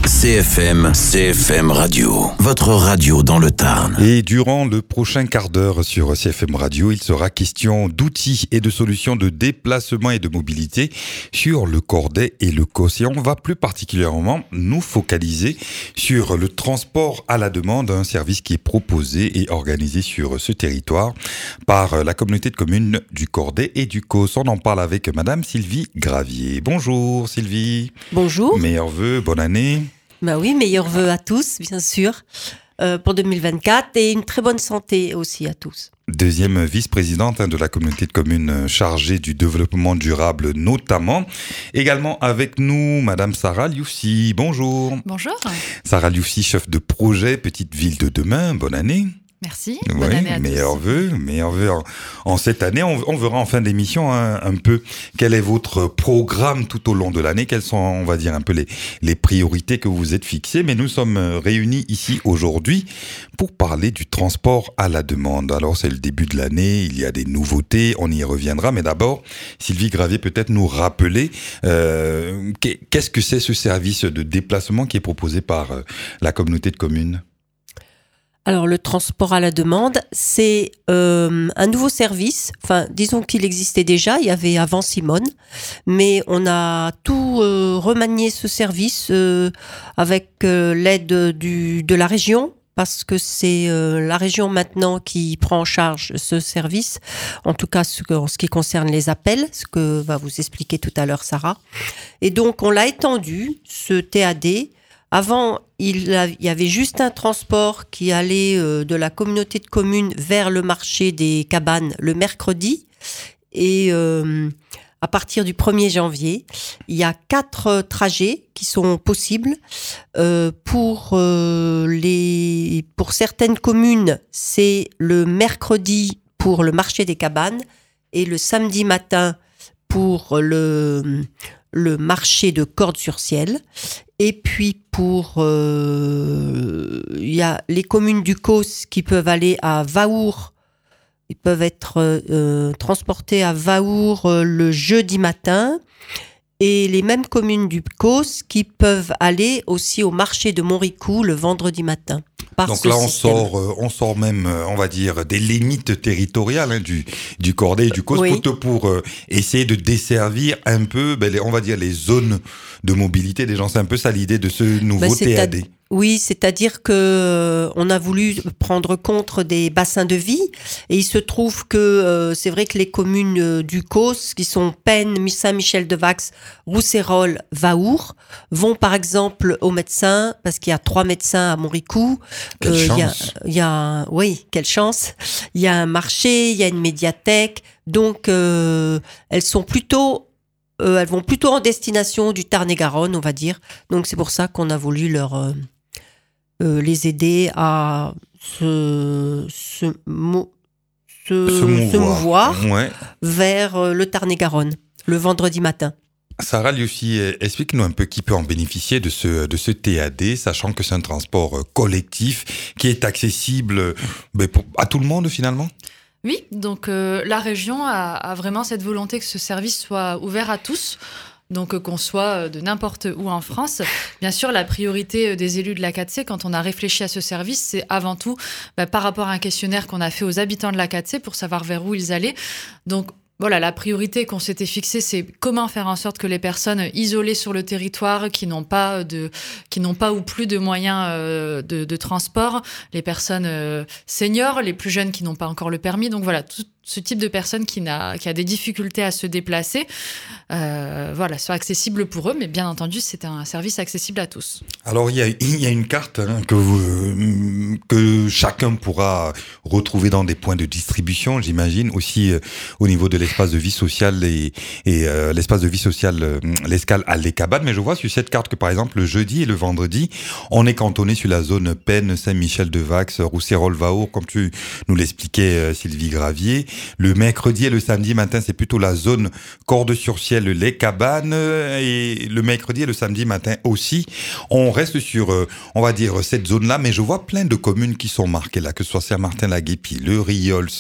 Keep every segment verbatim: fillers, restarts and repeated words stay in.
C F M, C F M Radio, votre radio dans le Tarn. Et durant le prochain quart d'heure sur C F M Radio, il sera question d'outils et de solutions de déplacement et de mobilité sur le Corday et le Causse. Et on va plus particulièrement nous focaliser sur le transport à la demande, un service qui est proposé et organisé sur ce territoire par la communauté de communes du Corday et du Causse. On en parle avec Madame Sylvie Gravier. Bonjour Sylvie. Bonjour. Meilleurs vœux, bonne année. Bah oui, meilleurs vœux à tous, bien sûr, euh, pour deux mille vingt-quatre et une très bonne santé aussi à tous. Deuxième vice-présidente hein, de la communauté de communes chargée du développement durable notamment. Également avec nous, Madame Sarah Liussi. Bonjour. Bonjour. Sarah Liussi, chef de projet Petite Ville de demain. Bonne année. Merci. Oui, bonne année à meilleurs tous. vœux, meilleurs vœux en, en cette année. On, on verra en fin d'émission hein, un peu quel est votre programme tout au long de l'année, quelles sont, on va dire, un peu les, les priorités que vous vous êtes fixées. Mais nous sommes réunis ici aujourd'hui pour parler du transport à la demande. Alors, c'est le début de l'année, il y a des nouveautés, on y reviendra. Mais d'abord, Sylvie Gravier, peut-être nous rappeler euh, qu'est-ce que c'est ce service de déplacement qui est proposé par euh, la communauté de communes ? Alors, le transport à la demande, c'est euh, un nouveau service. Enfin, disons qu'il existait déjà, il y avait avant Simone, mais on a tout euh, remanié ce service euh, avec euh, l'aide du, de la région, parce que c'est euh, la région maintenant qui prend en charge ce service, en tout cas ce que, en ce qui concerne les appels, ce que va vous expliquer tout à l'heure Sarah. Et donc, on l'a étendu, ce T A D. Avant, il y avait juste un transport qui allait euh, de la communauté de communes vers le marché des cabanes le mercredi. Et euh, à partir du premier janvier, il y a quatre trajets qui sont possibles. Euh, pour, euh, les, pour certaines communes, c'est le mercredi pour le marché des cabanes et le samedi matin pour le, le marché de Cordes-sur-Ciel. Et puis pour, euh, il y a les communes du Causse qui peuvent aller à Vaour, ils peuvent être euh, transportés à Vaour euh, le jeudi matin, et les mêmes communes du Causse qui peuvent aller aussi au marché de Montricou le vendredi matin. Donc là, on sort, euh, on sort même, euh, on va dire, des limites territoriales hein, du du Corday et du Causse oui. pour, pour euh, essayer de desservir un peu, ben, les, on va dire, les zones de mobilité des gens. C'est un peu ça l'idée de ce nouveau ben, T A D. Oui, c'est-à-dire que euh, on a voulu prendre compte des bassins de vie et il se trouve que euh, c'est vrai que les communes euh, du Causse, qui sont Pennes, Saint-Michel-de-Vax, Rousserolles, Vaour, vont par exemple aux médecins, parce qu'il y a trois médecins à Montricou. Quelle euh, chance. Il y a, il y a, oui, quelle chance. Il y a un marché, il y a une médiathèque, donc euh, elles sont plutôt euh, elles vont plutôt en destination du Tarn-et-Garonne, on va dire. Donc c'est pour ça qu'on a voulu leur euh, Euh, les aider à se, se, mo, se, se mouvoir, se mouvoir ouais. vers euh, le Tarn-et-Garonne, le vendredi matin. Sarah Liussi, explique-nous un peu qui peut en bénéficier de ce, de ce T A D, sachant que c'est un transport collectif qui est accessible ben, pour, à tout le monde finalement ? Oui, donc euh, la région a, a vraiment cette volonté que ce service soit ouvert à tous. Donc qu'on soit de n'importe où en France. Bien sûr, la priorité des élus de l'A quatre C, quand on a réfléchi à ce service, c'est avant tout bah, par rapport à un questionnaire qu'on a fait aux habitants de l'A quatre C pour savoir vers où ils allaient. Donc voilà, la priorité qu'on s'était fixée, c'est comment faire en sorte que les personnes isolées sur le territoire, qui n'ont pas de, qui n'ont pas ou plus de moyens euh, de, de transport, les personnes euh, seniors, les plus jeunes qui n'ont pas encore le permis. Donc voilà, tout ce type de personne qui n'a, qui a des difficultés à se déplacer, euh, voilà, soit accessible pour eux, mais bien entendu, c'est un service accessible à tous. Alors, il y a, il y a une carte hein, que, vous, que chacun pourra retrouver dans des points de distribution, j'imagine, aussi euh, au niveau de l'espace de vie sociale et, et euh, l'espace de vie sociale, euh, l'escale à Les Cabanes. Mais je vois sur cette carte que, par exemple, le jeudi et le vendredi, on est cantonné sur la zone Pennes, Saint-Michel-de-Vax, Rousserolles, Vaour, comme tu nous l'expliquais, euh, Sylvie Gravier. Le mercredi et le samedi matin, c'est plutôt la zone Cordes-sur-Ciel, Les Cabanes, et le mercredi et le samedi matin aussi. On reste sur, euh, on va dire, cette zone-là, mais je vois plein de communes qui sont marquées là, que ce soit Saint-Martin-la-Guépie, Le Riols,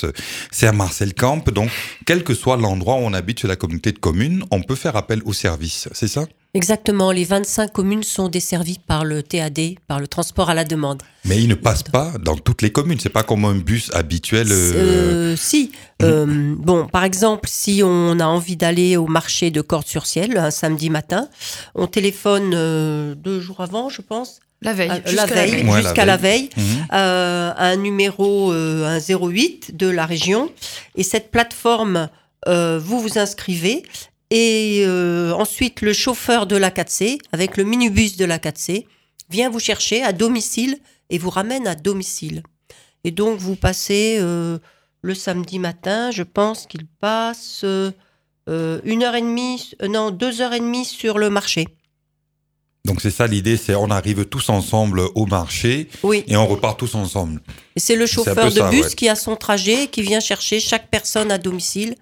Saint-Marcel-Camp. Donc, quel que soit l'endroit où on habite sur la communauté de communes, on peut faire appel au service, c'est ça ? Exactement, les vingt-cinq communes sont desservies par le T A D, par le transport à la demande. Mais il ne passe pas dans toutes les communes, c'est pas comme un bus habituel. Euh... Euh, si, mmh. euh, bon, par exemple, si on a envie d'aller au marché de Cordes-sur-Ciel un samedi matin, on téléphone euh, deux jours avant, je pense. La veille, euh, jusqu'à la veille, la veille. Ouais, jusqu'à la la veille, veille. Mmh. Euh, un numéro, euh, un zéro huit de la région. Et cette plateforme, euh, vous vous inscrivez. Et euh, ensuite, le chauffeur de l'A quatre C, avec le minibus de l'A quatre C, vient vous chercher à domicile et vous ramène à domicile. Et donc, vous passez euh, le samedi matin, je pense qu'il passe euh, une heure et demie, euh, non, deux heures et demie sur le marché. Donc c'est ça l'idée, c'est on arrive tous ensemble au marché oui. et on repart tous ensemble. Et c'est le chauffeur de ça, bus ouais. qui a son trajet, qui vient chercher chaque personne à domicile.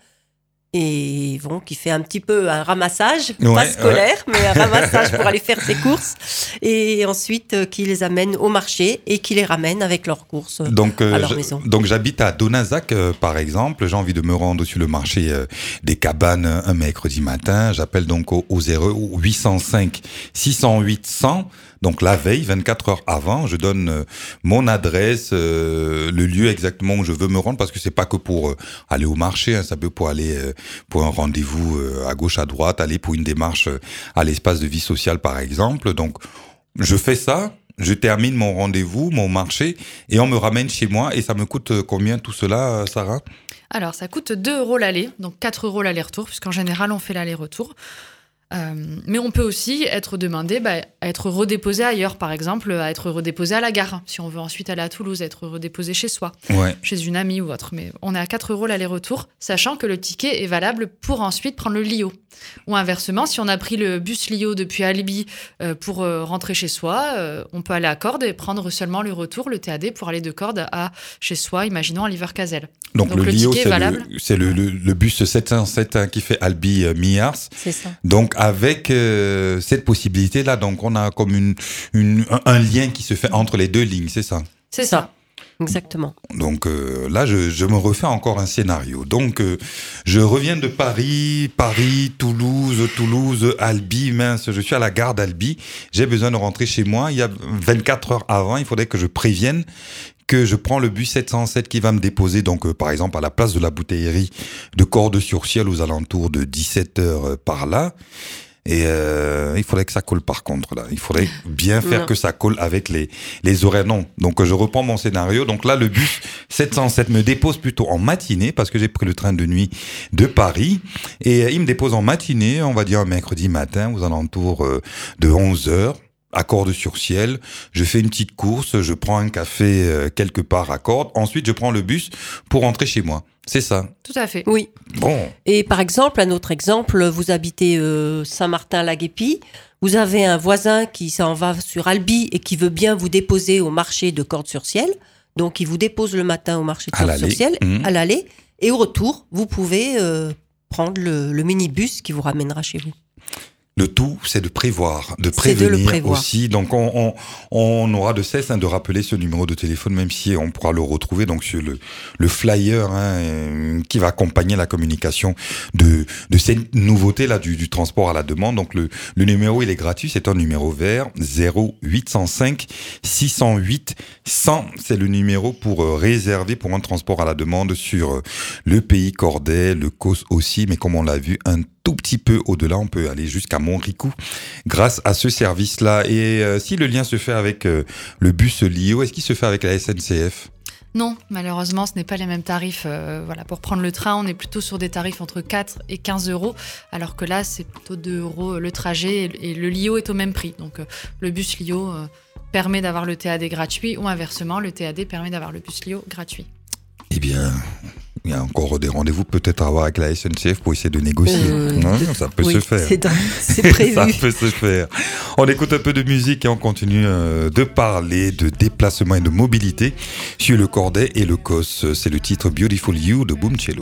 Et bon, qui fait un petit peu un ramassage, ouais, pas scolaire, ouais. mais un ramassage pour aller faire ses courses. Et ensuite, euh, qui les amène au marché et qui les ramène avec leurs courses donc, euh, à leur je, maison. Donc j'habite à Donazac, euh, par exemple. J'ai envie de me rendre sur le marché euh, des cabanes un mercredi matin. J'appelle donc au, au zéro huit cent cinq six cent huit cent. Donc la veille, vingt-quatre heures avant, je donne euh, mon adresse, euh, le lieu exactement où je veux me rendre, parce que c'est pas que pour euh, aller au marché, hein, ça peut pour aller euh, pour un rendez-vous euh, à gauche, à droite, aller pour une démarche euh, à l'espace de vie sociale, par exemple. Donc je fais ça, je termine mon rendez-vous, mon marché, et on me ramène chez moi. Et ça me coûte combien tout cela, Sarah ? Alors ça coûte deux euros l'aller, donc quatre euros l'aller-retour, puisqu'en général on fait l'aller-retour. Euh, mais on peut aussi être demandé bah, à être redéposé ailleurs, par exemple, à être redéposé à la gare, si on veut ensuite aller à Toulouse, être redéposé chez soi, ouais. chez une amie ou autre. Mais on est à quatre euros l'aller-retour, sachant que le ticket est valable pour ensuite prendre le Lio. Ou inversement, si on a pris le bus Lio depuis Albi euh, pour euh, rentrer chez soi, euh, on peut aller à Cordes et prendre seulement le retour, le T A D, pour aller de Cordes à chez soi, imaginons à Livercazel. Donc, Donc le, le Lio, c'est, le, c'est le, le, le bus sept cent sept hein, qui fait Albi-Miars. C'est ça. Donc avec euh, cette possibilité-là, donc on a comme une, une, un, un lien qui se fait entre les deux lignes, c'est ça ? C'est ça. Exactement. Donc euh, là, je, je me refais encore un scénario. Donc, euh, je reviens de Paris, Paris, Toulouse, Toulouse, Albi. Mince, je suis à la gare d'Albi. J'ai besoin de rentrer chez moi. Il y a vingt-quatre heures avant, il faudrait que je prévienne que je prends le bus sept cent sept qui va me déposer, donc euh, par exemple à la place de la bouteillerie de Cordes-sur-Ciel aux alentours de dix-sept heures euh, par là. Et euh, il faudrait que ça colle par contre là. Il faudrait bien faire non. que ça colle avec les les horaires. Non. Donc je reprends mon scénario. Donc là le bus sept cent sept me dépose plutôt en matinée parce que j'ai pris le train de nuit de Paris et euh, il me dépose en matinée, on va dire un mercredi matin aux alentours euh, de onze heures. À Cordes-sur-Ciel, je fais une petite course, je prends un café euh, quelque part à Cordes, ensuite je prends le bus pour rentrer chez moi. C'est ça ? Tout à fait. Oui. Bon. Et par exemple, un autre exemple, vous habitez euh, Saint-Martin-la-Guépie, vous avez un voisin qui s'en va sur Albi et qui veut bien vous déposer au marché de Cordes-sur-Ciel, donc il vous dépose le matin au marché de Cordes-sur-Ciel, mmh. à l'aller, et au retour, vous pouvez euh, prendre le, le minibus qui vous ramènera chez vous. Le tout, c'est de prévoir, de prévenir de le prévoir. Aussi. Donc, on, on, on aura de cesse hein, de rappeler ce numéro de téléphone, même si on pourra le retrouver donc sur le, le flyer hein, qui va accompagner la communication de, de ces nouveautés là du, du transport à la demande. Donc, le, le numéro, il est gratuit. C'est un numéro vert zéro huit cent cinq six cent huit cent. C'est le numéro pour euh, réserver pour un transport à la demande sur euh, le pays cordais, le C O S aussi. Mais comme on l'a vu, un tout petit peu au-delà, on peut aller jusqu'à Montricou grâce à ce service-là. Et euh, si le lien se fait avec euh, le bus Lio, est-ce qu'il se fait avec la S N C F ? Non, malheureusement, ce n'est pas les mêmes tarifs. Euh, voilà, pour prendre le train, on est plutôt sur des tarifs entre quatre et quinze euros, alors que là, c'est plutôt deux euros le trajet et, et le Lio est au même prix. Donc, euh, le bus Lio euh, permet d'avoir le T A D gratuit ou inversement, le T A D permet d'avoir le bus Lio gratuit. Eh bien, il y a encore des rendez-vous peut-être à avoir avec la S N C F pour essayer de négocier. Euh, non, ça peut oui, se faire. C'est, dans, c'est prévu. Ça peut se faire. On écoute un peu de musique et on continue euh, de parler de déplacement et de mobilité sur le Corday et le C O S. C'est le titre Beautiful You de Boom Cello.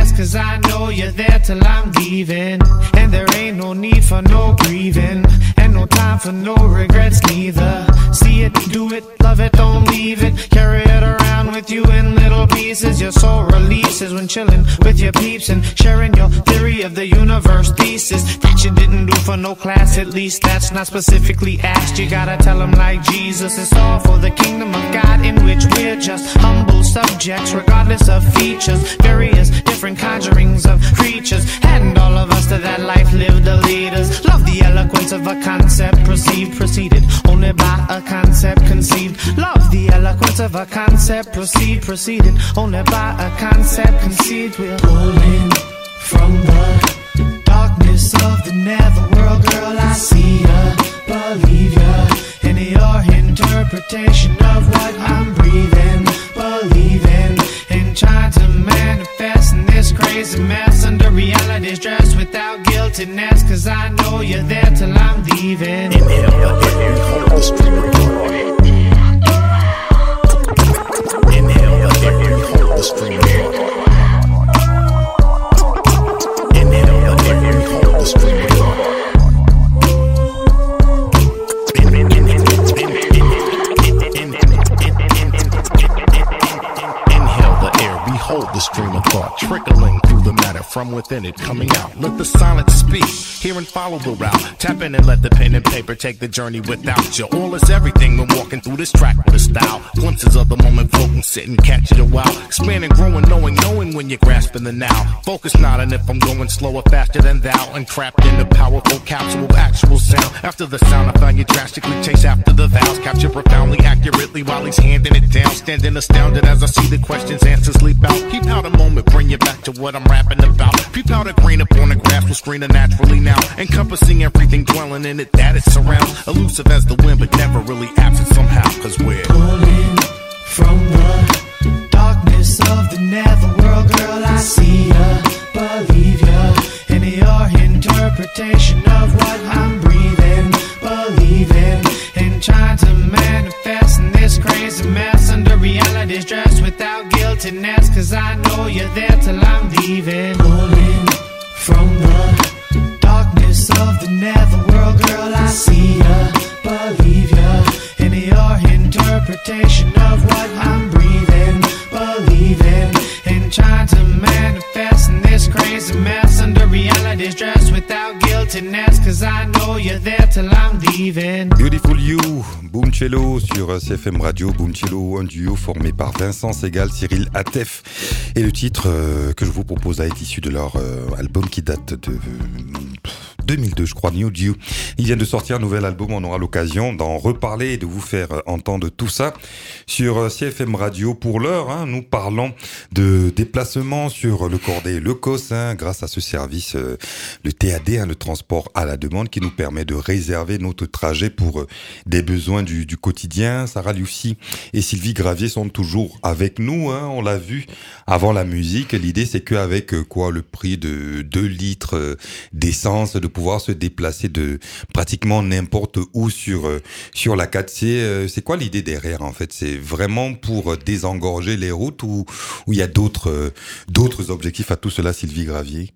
And and no time for no regrets neither. See it, do it, love it, don't leave it. Carry it around with you in little pieces. Your soul releases when chilling with your peeps and sharing your theory of the universe thesis that you didn't do for no class. At least that's not specifically asked. You gotta tell them like Jesus. It's all for the kingdom of God, in which we're just humble subjects regardless of features. Various different conjurings of creatures. Hadn't all of us to that life lived the leaders. Love the eloquence of a concept perceived, preceded only by a concept conceived. Love the eloquence of a concept proceed, preceded only by a concept conceived. We're pulling from the darkness of the netherworld, girl. I see ya, believe ya in your interpretation of what I'm breathing, believing in trying to manifest in this crazy mess under reality's dress without guiltiness. Cause I know you're there till I'm leaving. Inhale the air, hold the stream of thought. Inhale the air, hold the stream of thought. Inhale the air, hold the stream of thought. Hold the stream of thought trickling through the matter from within it coming out. Let the silence speak, hear and follow the route. Tap in and let the pen and paper take the journey without you. All is everything when walking through this track with a style. Glimpses of the moment floating, sitting, catch it a while. Expanding, growing, knowing, knowing when you're grasping the now. Focus not on if I'm going slower, faster than thou. And trapped in the powerful capsule of actual sound. After the sound I found you drastically chase after the vows. Capture profoundly, accurately while he's handing it down. Standing astounded as I see the questions, answers leap out. Keep out a moment, bring you back to what I'm rapping about. Peep out a grain upon the grass will screen it naturally now. Encompassing everything, dwelling in it that it surrounds. Elusive as the wind, but never really absent somehow. Cause we're pulling from the darkness of the netherworld, girl. I see ya, believe ya in your interpretation of what I'm breathing, believing in trying to manifest in this crazy mess under reality's dress without guiltiness. Cause I know you're there till I'm leaving. Pulling from the darkness of the netherworld, girl. I see ya, believe ya in your interpretation of what I'm breathing, believing in trying to manifest in this crazy mess under reality's dress without guiltiness. Cause I know you're there till I'm leaving. Beautiful You, Boom Cello sur C F M Radio. Boom Cello, un duo formé par Vincent Segal, Cyril Atef. Et le titre euh, que je vous propose là est issu de leur euh, album qui date de euh, deux mille deux, je crois, New Dew. Il vient de sortir un nouvel album, on aura l'occasion d'en reparler et de vous faire entendre tout ça sur C F M Radio. Pour l'heure, hein, nous parlons de déplacement sur le Corday et le C O S, hein, grâce à ce service, euh, le T A D, hein, le transport à la demande, qui nous permet de réserver notre trajet pour euh, des besoins du, du quotidien. Sarah Liussi et Sylvie Gravier sont toujours avec nous, hein, on l'a vu avant la musique. L'idée, c'est qu'avec euh, quoi, le prix de deux litres euh, d'essence, de pouvoir se déplacer de pratiquement n'importe où sur euh, sur la quatre C. Euh, c'est quoi l'idée derrière, en fait? C'est vraiment pour désengorger les routes ou ou il y a d'autres euh, d'autres objectifs à tout cela, Sylvie Gravier?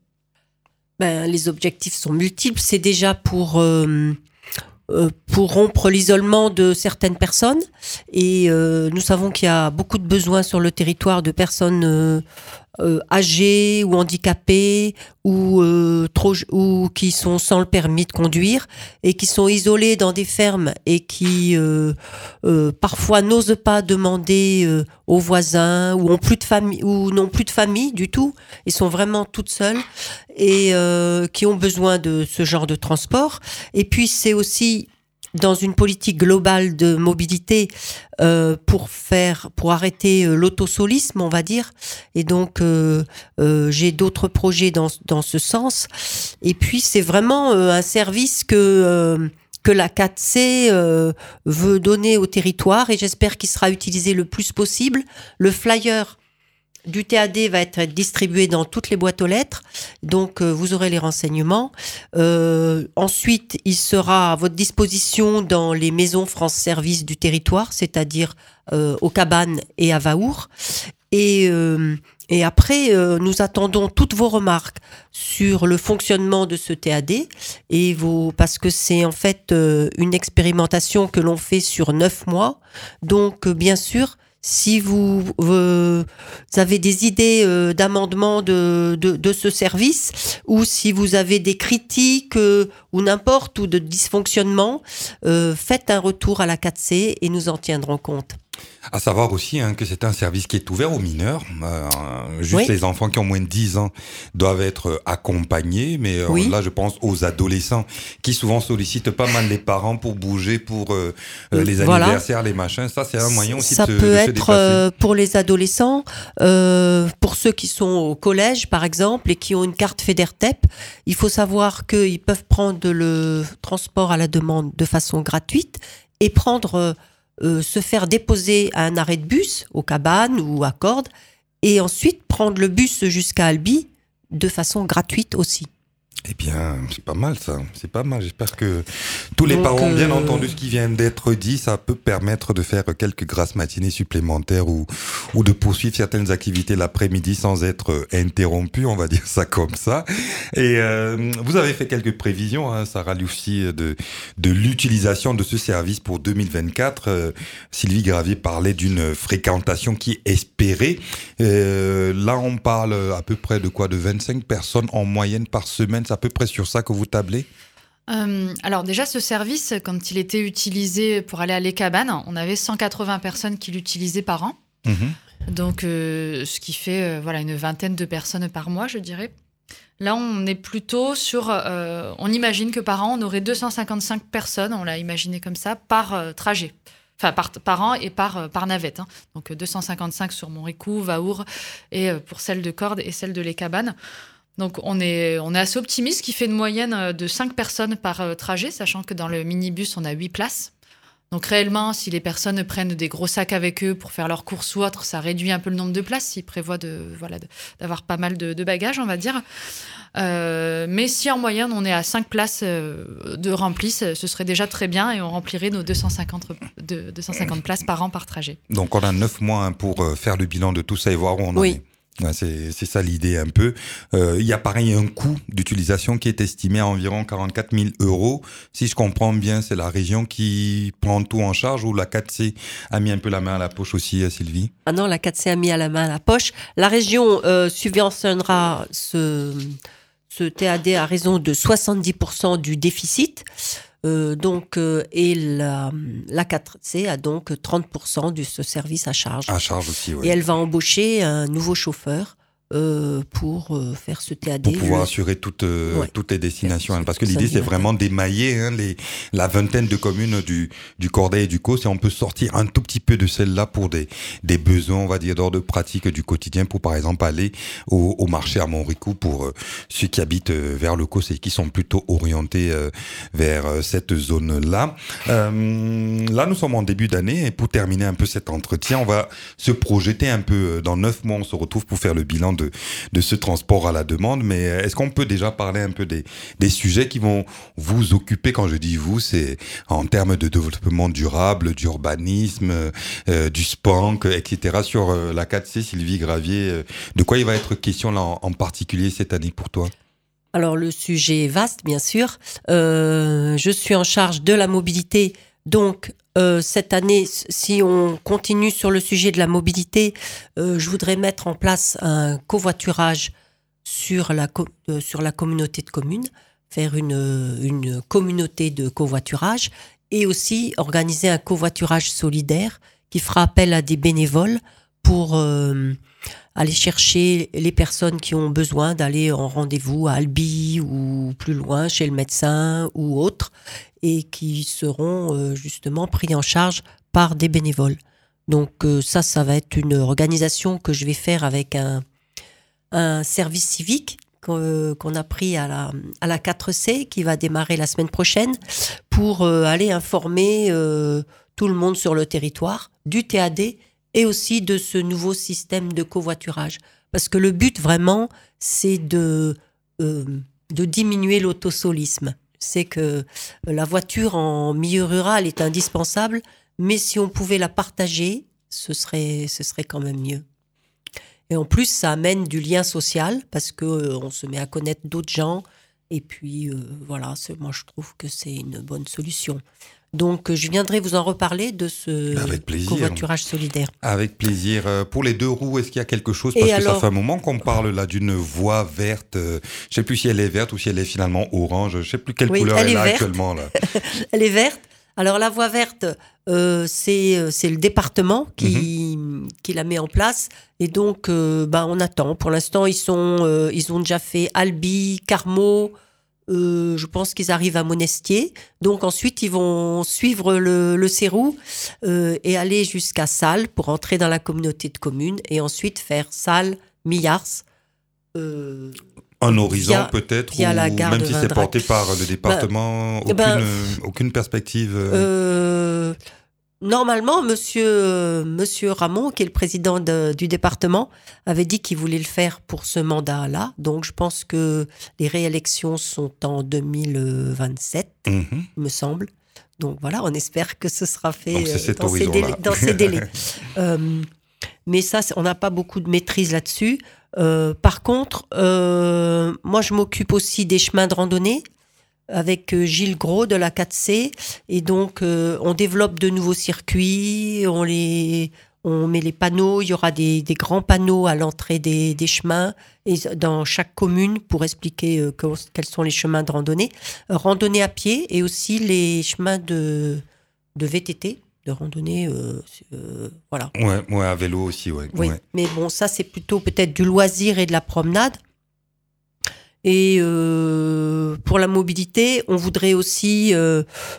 Ben, les objectifs sont multiples. C'est déjà pour euh, euh, pour rompre l'isolement de certaines personnes. Et euh, nous savons qu'il y a beaucoup de besoins sur le territoire de personnes euh, euh, âgées ou handicapées ou euh, trop ou qui sont sans le permis de conduire et qui sont isolées dans des fermes et qui euh, euh, parfois n'osent pas demander euh, aux voisins ou ont plus de famille ou n'ont plus de famille du tout. Ils sont vraiment toutes seules et euh, qui ont besoin de ce genre de transport. Et puis c'est aussi dans une politique globale de mobilité euh, pour faire, pour arrêter euh, l'autosolisme, on va dire. Et donc, euh, euh, j'ai d'autres projets dans dans ce sens. Et puis, c'est vraiment euh, un service que euh, que la quatre C euh, veut donner au territoire, et j'espère qu'il sera utilisé le plus possible. Le flyer du T A D va être distribué dans toutes les boîtes aux lettres, donc euh, vous aurez les renseignements. Euh, ensuite, il sera à votre disposition dans les maisons France Service du territoire, c'est-à-dire euh, aux Cabanes et à Vaour. Et, euh, Et après, euh, nous attendons toutes vos remarques sur le fonctionnement de ce T A D et vos, parce que c'est en fait euh, une expérimentation que l'on fait sur neuf mois. Donc, euh, bien sûr, si vous, euh, vous avez des idées euh, d'amendement de, de, de ce service ou si vous avez des critiques euh, ou n'importe ou de dysfonctionnement, euh, faites un retour à la quatre C et nous en tiendrons compte. À savoir aussi hein, que c'est un service qui est ouvert aux mineurs. Euh, juste oui. les enfants qui ont moins de dix ans doivent être accompagnés. Mais euh, oui. là, je pense aux adolescents qui souvent sollicitent pas mal les parents pour bouger pour euh, les voilà. anniversaires, les machins. Ça, c'est un moyen aussi Ça de, peut de être se déplacer. Euh, pour les adolescents, euh, pour ceux qui sont au collège, par exemple, et qui ont une carte FEDERTEP. Il faut savoir qu'ils peuvent prendre le transport à la demande de façon gratuite et prendre... Euh, Euh, se faire déposer à un arrêt de bus, aux cabanes ou à Cordes, et ensuite prendre le bus jusqu'à Albi de façon gratuite aussi. Eh bien, c'est pas mal ça, c'est pas mal. J'espère que tous les Donc, parents ont bien euh... entendu ce qui vient d'être dit. Ça peut permettre de faire quelques grasses matinées supplémentaires ou, ou de poursuivre certaines activités l'après-midi sans être interrompu, on va dire ça comme ça. Et euh, vous avez fait quelques prévisions, hein, Sarah Liouchi, de, de l'utilisation de ce service pour deux mille vingt-quatre. Euh, Sylvie Gravier parlait d'une fréquentation qui est espérée. Euh, là, on parle à peu près de quoi ? De vingt-cinq personnes en moyenne par semaine. C'est à peu près sur ça que vous tablez ? euh, Alors déjà, ce service, quand il était utilisé pour aller à Les Cabanes, on avait cent quatre-vingts personnes qui l'utilisaient par an. Mmh. Donc, euh, ce qui fait euh, voilà, une vingtaine de personnes par mois, je dirais. Là, on est plutôt sur... Euh, on imagine que par an, on aurait deux cent cinquante-cinq personnes, on l'a imaginé comme ça, par euh, trajet. Enfin, par, par an et par, euh, par navette. Hein. Donc, deux cent cinquante-cinq sur Montricou, Vaour, et euh, pour celle de Cordes et celle de Les Cabanes. Donc, on est, on est assez optimiste, qui fait une moyenne de cinq personnes par euh, trajet, sachant que dans le minibus, on a huit places. Donc, réellement, si les personnes prennent des gros sacs avec eux pour faire leurs courses ou autre, ça réduit un peu le nombre de places. Ils prévoient de, voilà, de, d'avoir pas mal de, de bagages, on va dire. Euh, mais si en moyenne, on est à cinq places euh, de remplies, ce serait déjà très bien et on remplirait nos deux cent cinquante, de, deux cent cinquante places par an par trajet. Donc, on a neuf mois hein, pour euh, faire le bilan de tout ça et voir où on oui. en est. Ouais, c'est, c'est ça l'idée un peu. Euh, il y a pareil un coût d'utilisation qui est estimé à environ quarante-quatre mille euros. Si je comprends bien, c'est la région qui prend tout en charge ou la quatre C a mis un peu la main à la poche aussi, Sylvie ? Ah non, la quatre C a mis à la main à la poche. La région euh, subventionnera ce, ce T A D à raison de soixante-dix pour cent du déficit. Euh, donc, euh, et la, la quatre C a donc trente pour cent de ce service à charge. À charge aussi, oui. Et elle va embaucher un nouveau chauffeur euh, pour euh, faire ce T A D. Pour pouvoir je... assurer toutes, euh, ouais. toutes les destinations. Hein, parce que l'idée, c'est vraiment d'émailler hein, les, la vingtaine de communes du, du Corday et du Causse. Et on peut sortir un tout petit peu de celle-là pour des, des besoins, on va dire, d'ordre pratique du quotidien. Pour, par exemple, aller au, au marché à Montricou pour euh, ceux qui habitent euh, vers le Causse et qui sont plutôt orientés euh, vers euh, cette zone-là. Euh, là, nous sommes en début d'année. Et pour terminer un peu cet entretien, on va se projeter un peu. Dans neuf mois, on se retrouve pour faire le bilan de, de ce transport à la demande, mais est-ce qu'on peut déjà parler un peu des, des sujets qui vont vous occuper? Quand je dis vous, c'est en termes de développement durable, d'urbanisme, euh, du SPANC, et cetera. Sur euh, la quatre C, Sylvie Gravier, euh, de quoi il va être question là en, en particulier cette année pour toi? Alors le sujet est vaste, bien sûr. Euh, je suis en charge de la mobilité, donc Euh, cette année, si on continue sur le sujet de la mobilité, euh, je voudrais mettre en place un covoiturage sur la, co- euh, sur la communauté de communes, faire une, une communauté de covoiturage et aussi organiser un covoiturage solidaire qui fera appel à des bénévoles pour euh, aller chercher les personnes qui ont besoin d'aller en rendez-vous à Albi ou plus loin chez le médecin ou autre, et qui seront euh, justement pris en charge par des bénévoles. Donc euh, ça, ça va être une organisation que je vais faire avec un, un service civique qu'on, qu'on a pris à la, à la quatre C, qui va démarrer la semaine prochaine, pour euh, aller informer euh, tout le monde sur le territoire du T A D et aussi de ce nouveau système de covoiturage. Parce que le but vraiment, c'est de, euh, de diminuer l'autosolisme. C'est que la voiture en milieu rural est indispensable, mais si on pouvait la partager, ce serait, ce serait quand même mieux. Et en plus, ça amène du lien social parce que euh, on se met à connaître d'autres gens. Et puis, euh, voilà, c'est, moi, je trouve que c'est une bonne solution. Donc, je viendrai vous en reparler de ce Avec plaisir. covoiturage solidaire. Avec plaisir. Pour les deux roues, est-ce qu'il y a quelque chose? Parce Et que alors, ça fait un moment qu'on parle là d'une voie verte. Je ne sais plus si elle est verte ou si elle est finalement orange. Je ne sais plus quelle oui, couleur elle, elle est a verte. actuellement. Là. Elle est verte. Alors, la voie verte, euh, c'est, c'est le département qui, mm-hmm. qui la met en place. Et donc, euh, ben, on attend. Pour l'instant, ils, sont, euh, ils ont déjà fait Albi, Carmaux. Euh, je pense qu'ils arrivent à Monestier. Donc ensuite, ils vont suivre le, le Cérou euh, et aller jusqu'à Salles pour entrer dans la communauté de communes et ensuite faire Salles, Millars. Euh, Un horizon via, peut-être, via ou la gare même de si c'est Vindrac. porté par le département, ben, aucune, ben, aucune perspective euh, Normalement, monsieur, euh, monsieur Ramon, qui est le président de, du département, avait dit qu'il voulait le faire pour ce mandat-là. Donc, je pense que les réélections sont en deux mille vingt-sept, mm-hmm. il me semble. Donc, voilà, on espère que ce sera fait Donc, c'est euh, dans, ces délais, dans ces délais. euh, mais ça, on n'a pas beaucoup de maîtrise là-dessus. Euh, par contre, euh, moi, je m'occupe aussi des chemins de randonnée avec Gilles Gros de la quatre C, et donc euh, on développe de nouveaux circuits, on, les, on met les panneaux, il y aura des, des grands panneaux à l'entrée des, des chemins et dans chaque commune pour expliquer euh, que, quels sont les chemins de randonnée, euh, randonnée à pied et aussi les chemins de, de V T T, de randonnée, euh, euh, voilà. Ouais, ouais, à vélo aussi, ouais. Oui, ouais. Mais bon, ça c'est plutôt peut-être du loisir et de la promenade. Et euh, pour la mobilité, on voudrait aussi, euh,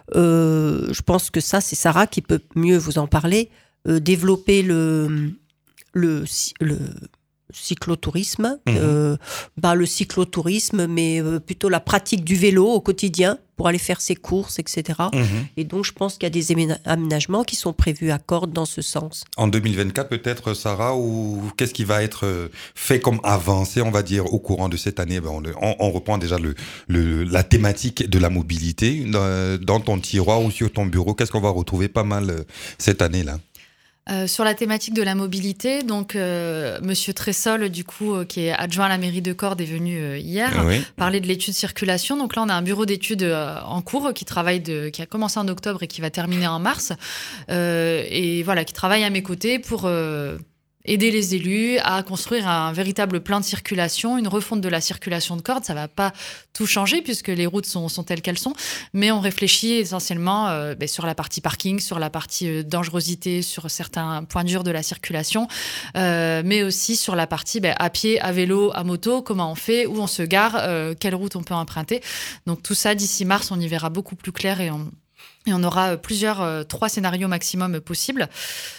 euh, je pense que ça, c'est Sarah qui peut mieux vous en parler, euh, développer le, le, le cyclotourisme, mmh. euh, bah, le cyclotourisme, mais euh, plutôt la pratique du vélo au quotidien pour aller faire ses courses, et cetera. Mmh. Et donc, je pense qu'il y a des aménagements qui sont prévus à Cordes dans ce sens. En deux mille vingt-quatre, peut-être, Sarah, ou qu'est-ce qui va être fait comme avancée, on va dire, au courant de cette année? Ben, on, on, on reprend déjà le, le, la thématique de la mobilité dans, dans ton tiroir ou sur ton bureau. Qu'est-ce qu'on va retrouver pas mal cette année-là? Euh, sur la thématique de la mobilité, donc euh, Monsieur Tressol, du coup, euh, qui est adjoint à la mairie de Cordes, est venu euh, hier oui. parler de l'étude circulation. Donc là, on a un bureau d'études euh, en cours qui travaille, de, qui a commencé en octobre et qui va terminer en mars, euh, et voilà, qui travaille à mes côtés pour euh, aider les élus à construire un véritable plan de circulation, une refonte de la circulation de Cordes. Ça va pas tout changer puisque les routes sont, sont telles qu'elles sont, mais on réfléchit essentiellement euh, ben, sur la partie parking, sur la partie euh, dangerosité, sur certains points durs de la circulation, euh, mais aussi sur la partie ben, à pied, à vélo, à moto, comment on fait, où on se gare, euh, quelle route on peut emprunter. Donc tout ça, d'ici mars, on y verra beaucoup plus clair et on, et on aura plusieurs, euh, trois scénarios maximum possibles.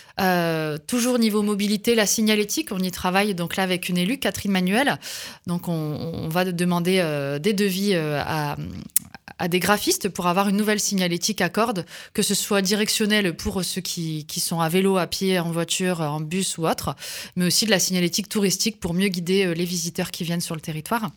Euh, toujours niveau mobilité, la signalétique, on y travaille donc là avec une élue, Catherine Manuel. Donc on, on va demander euh, des devis euh, à, à des graphistes pour avoir une nouvelle signalétique à Cordes, que ce soit directionnelle pour ceux qui, qui sont à vélo, à pied, en voiture, en bus ou autre, mais aussi de la signalétique touristique pour mieux guider les visiteurs qui viennent sur le territoire.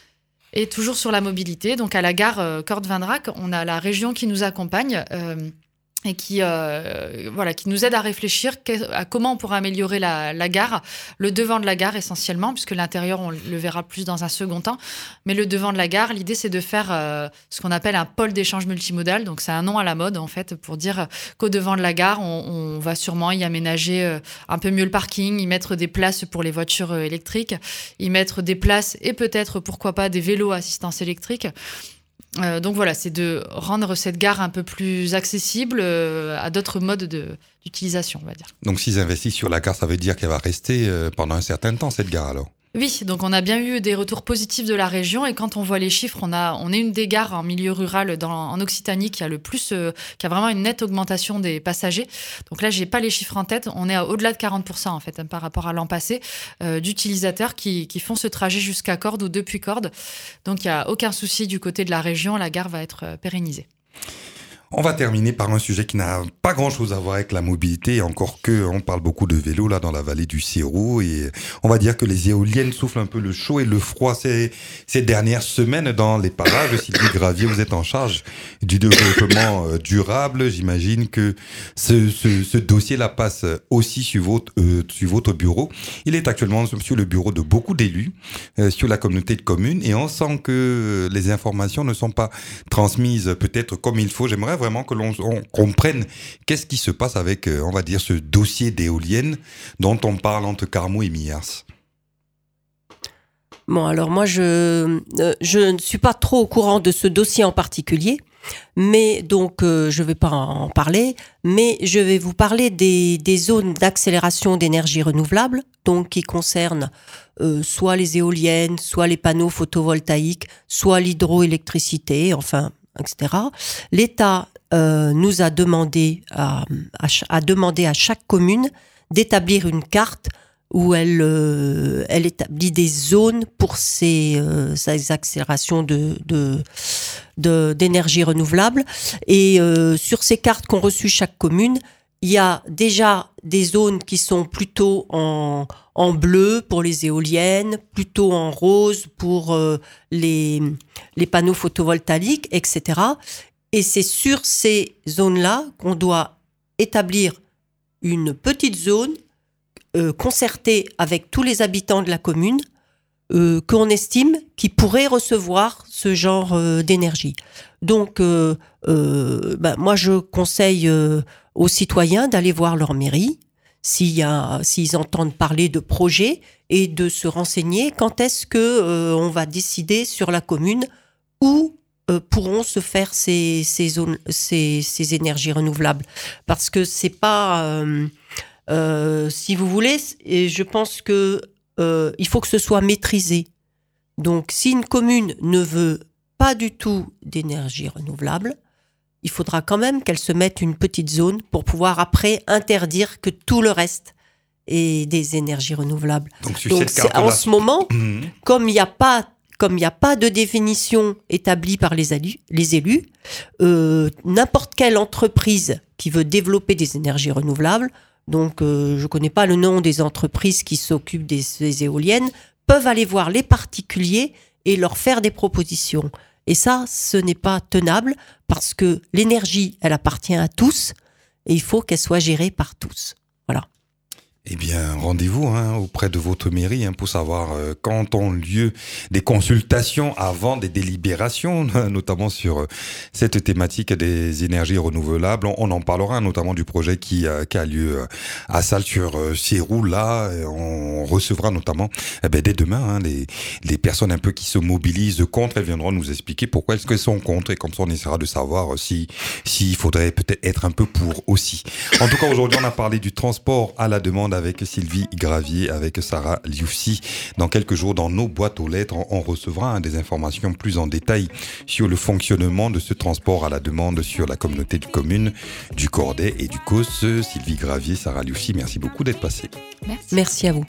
Et toujours sur la mobilité, donc à la gare euh, Cordes-Vindrac, on a la région qui nous accompagne euh, et qui, euh, voilà, qui nous aide à réfléchir à comment on pourrait améliorer la, la gare, le devant de la gare essentiellement, puisque l'intérieur, on le verra plus dans un second temps. Mais le devant de la gare, l'idée, c'est de faire euh, ce qu'on appelle un pôle d'échange multimodal. Donc, c'est un nom à la mode, en fait, pour dire qu'au devant de la gare, on, on va sûrement y aménager euh, un peu mieux le parking, y mettre des places pour les voitures euh, électriques, y mettre des places et peut-être, pourquoi pas, des vélos à assistance électrique. Euh, donc voilà, c'est de rendre cette gare un peu plus accessible euh, à d'autres modes de, d'utilisation, on va dire. Donc s'ils investissent sur la gare, ça veut dire qu'elle va rester euh, pendant un certain temps, cette gare alors? Oui, donc on a bien eu des retours positifs de la région et quand on voit les chiffres, on a on est une des gares en milieu rural dans, en Occitanie qui a le plus, euh, qui a vraiment une nette augmentation des passagers. Donc là, j'ai pas les chiffres en tête, on est à au-delà de quarante pour cent en fait hein, par rapport à l'an passé euh, d'utilisateurs qui qui font ce trajet jusqu'à Cordes ou depuis Cordes. Donc il y a aucun souci du côté de la région, la gare va être euh, pérennisée. On va terminer par un sujet qui n'a pas grand-chose à voir avec la mobilité, encore que on parle beaucoup de vélo là dans la vallée du Sérou, et on va dire que les éoliennes soufflent un peu le chaud et le froid ces, ces dernières semaines dans les parages. Sylvie Gravier, vous êtes en charge du développement euh, durable. J'imagine que ce, ce, ce dossier-là passe aussi sur votre, euh, sur votre bureau. Il est actuellement sur le bureau de beaucoup d'élus euh, sur la communauté de communes, et on sent que les informations ne sont pas transmises peut-être comme il faut. J'aimerais vraiment que l'on on comprenne qu'est-ce qui se passe avec, euh, on va dire, ce dossier d'éoliennes dont on parle entre Carmaux et Millars. Bon, alors moi, je, euh, je ne suis pas trop au courant de ce dossier en particulier, mais donc euh, je ne vais pas en parler, mais je vais vous parler des, des zones d'accélération d'énergie renouvelable, donc qui concernent euh, soit les éoliennes, soit les panneaux photovoltaïques, soit l'hydroélectricité, enfin, et cetera. L'État euh, nous a demandé à, à, à demander à chaque commune d'établir une carte où elle, euh, elle établit des zones pour ces, euh, ces accélérations de, de, de, d'énergie renouvelable. Et euh, sur ces cartes qu'ont reçues chaque commune, il y a déjà des zones qui sont plutôt en, en bleu pour les éoliennes, plutôt en rose pour euh, les, les panneaux photovoltaïques, et cetera. Et c'est sur ces zones-là qu'on doit établir une petite zone euh, concertée avec tous les habitants de la commune euh, qu'on estime qui pourraient recevoir ce genre euh, d'énergie. Donc, euh, euh, ben, moi, je conseille euh, aux citoyens d'aller voir leur mairie s'il y a, s'ils entendent parler de projets et de se renseigner quand est-ce que euh, on va décider sur la commune où euh, pourront se faire ces, ces, zones, ces, ces énergies renouvelables. Parce que c'est pas... Euh, euh, si vous voulez, et je pense que euh, il faut que ce soit maîtrisé. Donc, si une commune ne veut pas du tout d'énergie renouvelable, il faudra quand même qu'elle se mette une petite zone pour pouvoir après interdire que tout le reste est des énergies renouvelables. Donc, sur Donc cette en ce moment, mmh. comme il n'y a pas, comme il n'y a pas de définition établie par les élus, les élus euh, n'importe quelle entreprise qui veut développer des énergies renouvelables, donc euh, je ne connais pas le nom des entreprises qui s'occupent des, des éoliennes, peuvent aller voir les particuliers et leur faire des propositions. Et ça, ce n'est pas tenable parce que l'énergie, elle appartient à tous et il faut qu'elle soit gérée par tous. Voilà. Eh bien, rendez-vous hein, auprès de votre mairie hein, pour savoir euh, quand ont lieu des consultations avant des délibérations, notamment sur euh, cette thématique des énergies renouvelables. On, on en parlera notamment du projet qui, euh, qui a lieu à Salles sur euh, Sérou. Là, on recevra notamment eh ben, dès demain hein, les, les personnes un peu qui se mobilisent contre. Elles viendront nous expliquer pourquoi est-ce qu'elles sont contre et comme ça on essaiera de savoir si s'il faudrait peut-être être un peu pour aussi. En tout cas, aujourd'hui, on a parlé du transport à la demande avec Sylvie Gravier, avec Sarah Liufsi. Dans quelques jours, dans nos boîtes aux lettres, on recevra hein, des informations plus en détail sur le fonctionnement de ce transport à la demande sur la communauté de communes du Corday et du Causse. Sylvie Gravier, Sarah Liufsi, merci beaucoup d'être passée. Merci. Merci à vous.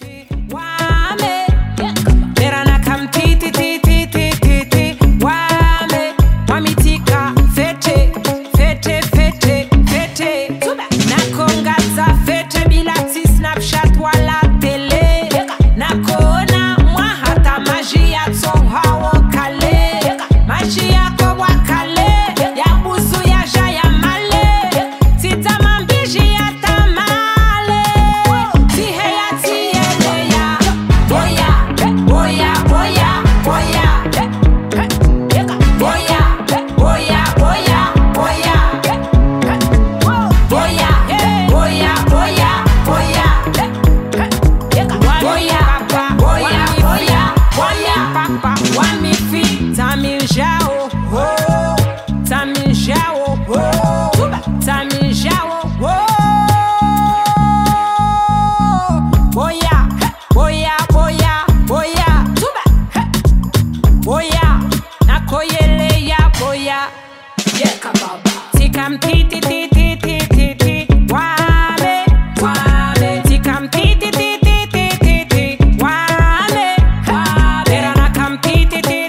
Come,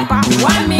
bumper. One me